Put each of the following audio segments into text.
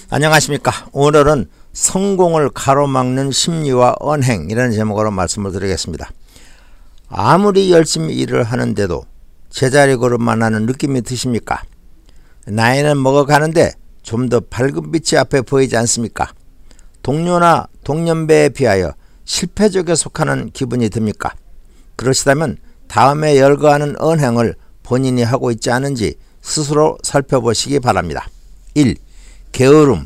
안녕하십니까. 오늘은 성공을 가로막는 심리와 언행이라는 제목으로 말씀을 드리겠습니다. 아무리 열심히 일을 하는데도 제자리 걸음만 하는 느낌이 드십니까? 나이는 먹어가는데 좀 더 밝은 빛이 앞에 보이지 않습니까? 동료나 동년배에 비하여 실패적에 속하는 기분이 듭니까? 그러시다면 다음에 열거하는 언행을 본인이 하고 있지 않은지 스스로 살펴보시기 바랍니다. 1. 게으름.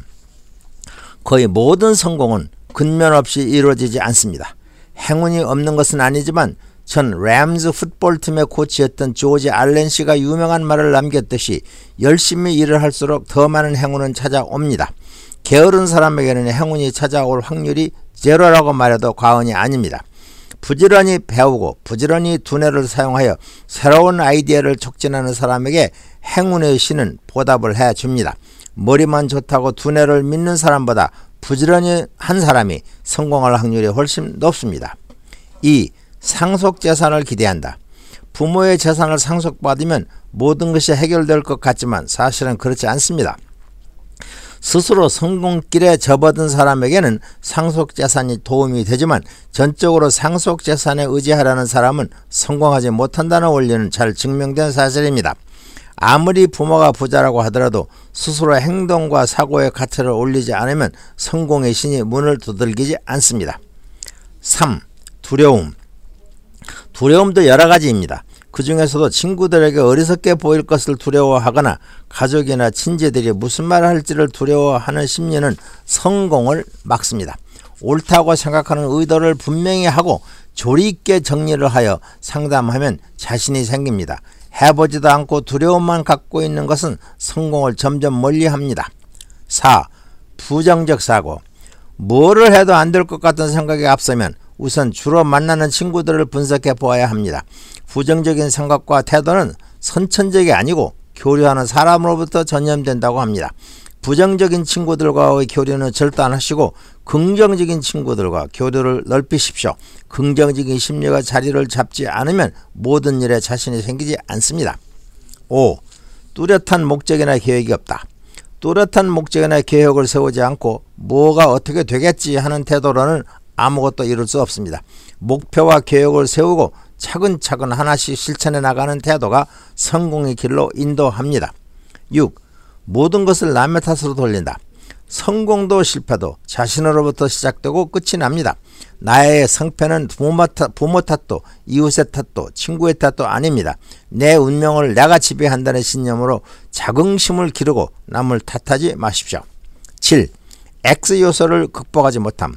거의 모든 성공은 근면 없이 이루어지지 않습니다. 행운이 없는 것은 아니지만 전 램즈 풋볼팀의 코치였던 조지 알렌 씨가 유명한 말을 남겼듯이 열심히 일을 할수록 더 많은 행운은 찾아옵니다. 게으른 사람에게는 행운이 찾아올 확률이 제로라고 말해도 과언이 아닙니다. 부지런히 배우고 부지런히 두뇌를 사용하여 새로운 아이디어를 촉진하는 사람에게 행운의 신은 보답을 해줍니다. 머리만 좋다고 두뇌를 믿는 사람보다 부지런히 한 사람이 성공할 확률이 훨씬 높습니다. 2. 상속재산을 기대한다. 부모의 재산을 상속받으면 모든 것이 해결될 것 같지만 사실은 그렇지 않습니다. 스스로 성공길에 접어든 사람에게는 상속재산이 도움이 되지만 전적으로 상속재산에 의지하라는 사람은 성공하지 못한다는 원리는 잘 증명된 사실입니다. 아무리 부모가 부자라고 하더라도 스스로 행동과 사고의 가치를 올리지 않으면 성공의 신이 문을 두들기지 않습니다. 3. 두려움. 두려움도 여러 가지입니다. 그 중에서도 친구들에게 어리석게 보일 것을 두려워하거나 가족이나 친지들이 무슨 말을 할지를 두려워하는 심리는 성공을 막습니다. 옳다고 생각하는 의도를 분명히 하고 조리 있게 정리를 하여 상담하면 자신이 생깁니다. 해보지도 않고 두려움만 갖고 있는 것은 성공을 점점 멀리합니다. 4. 부정적 사고. 뭐를 해도 안 될 것 같은 생각이 앞서면 우선 주로 만나는 친구들을 분석해 보아야 합니다. 부정적인 생각과 태도는 선천적이 아니고 교류하는 사람으로부터 전염된다고 합니다. 부정적인 친구들과의 교류는 절대 안 하시고 긍정적인 친구들과 교류를 넓히십시오. 긍정적인 심리가 자리를 잡지 않으면 모든 일에 자신이 생기지 않습니다. 5. 뚜렷한 목적이나 계획이 없다. 뚜렷한 목적이나 계획을 세우지 않고 뭐가 어떻게 되겠지 하는 태도로는 아무것도 이룰 수 없습니다. 목표와 계획을 세우고 차근차근 하나씩 실천해 나가는 태도가 성공의 길로 인도합니다. 6. 모든 것을 남의 탓으로 돌린다. 성공도 실패도 자신으로부터 시작되고 끝이 납니다. 나의 성패는 부모 탓도 이웃의 탓도 친구의 탓도 아닙니다. 내 운명을 내가 지배한다는 신념으로 자긍심을 기르고 남을 탓하지 마십시오. 7. X 요소를 극복하지 못함.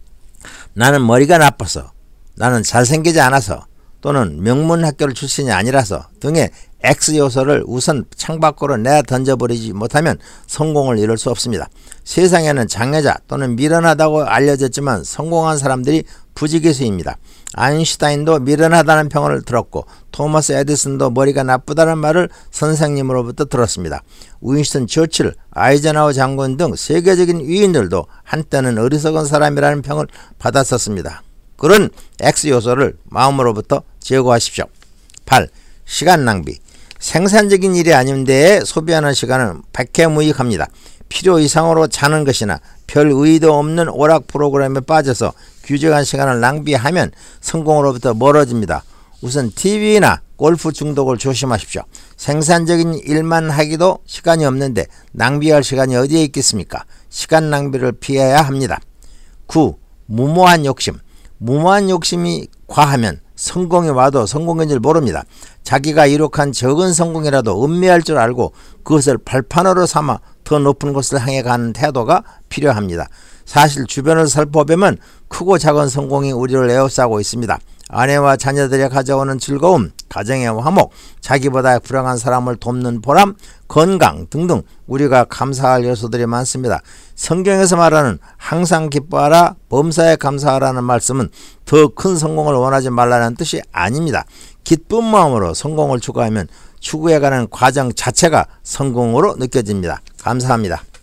나는 머리가 나빠서, 나는 잘생기지 않아서, 또는 명문 학교를 출신이 아니라서 등의 X 요소를 우선 창밖으로 내어 던져버리지 못하면 성공을 이룰 수 없습니다. 세상에는 장애자 또는 미련하다고 알려졌지만 성공한 사람들이 부지기수입니다. 아인슈타인도 미련하다는 평을 들었고 토마스 에디슨도 머리가 나쁘다는 말을 선생님으로부터 들었습니다. 윈스턴 처칠, 아이젠하워 장군 등 세계적인 위인들도 한때는 어리석은 사람이라는 평을 받았었습니다. 그런 X 요소를 마음으로부터 제거하십시오. 8. 시간 낭비. 생산적인 일이 아닌데 소비하는 시간은 백해무익합니다. 필요 이상으로 자는 것이나 별 의도 없는 오락 프로그램에 빠져서 규정한 시간을 낭비하면 성공으로부터 멀어집니다. 우선 TV나 골프 중독을 조심하십시오. 생산적인 일만 하기도 시간이 없는데 낭비할 시간이 어디에 있겠습니까? 시간 낭비를 피해야 합니다. 9. 무모한 욕심. 무모한 욕심이 과하면 성공이 와도 성공인 줄 모릅니다. 자기가 이룩한 적은 성공이라도 음미할 줄 알고 그것을 발판으로 삼아 더 높은 곳을 향해 가는 태도가 필요합니다. 사실 주변을 살펴보면 크고 작은 성공이 우리를 에워싸고 있습니다. 아내와 자녀들이 가져오는 즐거움, 가정의 화목, 자기보다 불행한 사람을 돕는 보람, 건강 등등 우리가 감사할 요소들이 많습니다. 성경에서 말하는 항상 기뻐하라, 범사에 감사하라는 말씀은 더 큰 성공을 원하지 말라는 뜻이 아닙니다. 기쁜 마음으로 성공을 추구하면 추구해가는 과정 자체가 성공으로 느껴집니다. 감사합니다.